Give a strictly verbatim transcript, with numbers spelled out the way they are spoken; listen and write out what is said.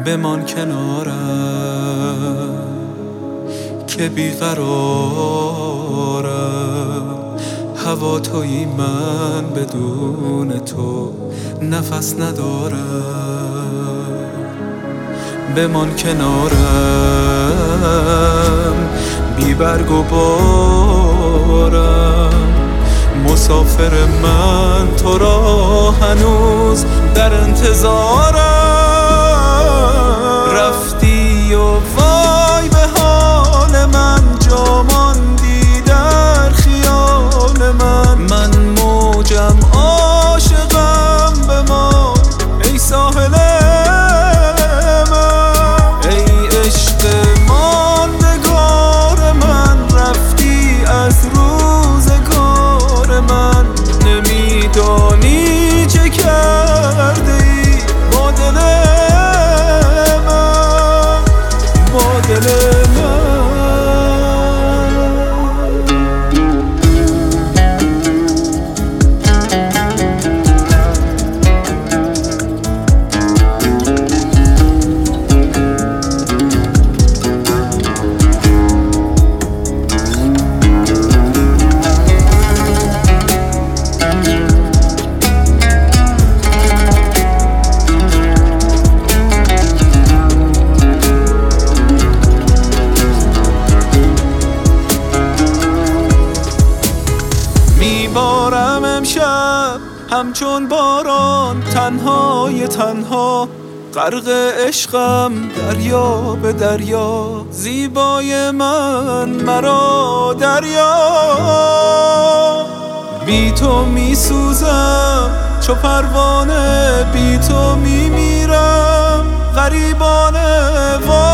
بمان کنارم که بیقرارم. هوا تویی من بدون تو نفس ندارم. بمان کنارم بی برگ و بارم. مسافر من تو را هنوز در انتظارم. رفتی و وای به حال من، جا ماندی در خیال من. من موجم عاشقم بمان ای ساحل من. ای عشق ماندگار من، رفتی از روزگار من. نمیدانی چه کرده ای با دل من، با دل من. میبارم امشب همچون باران، تنهای تنها غرق عشقم دریا به دریا. زیبای من مرا دریا، بی تو میسوزم چو پروانه، بی تو میمیرم غریبانه.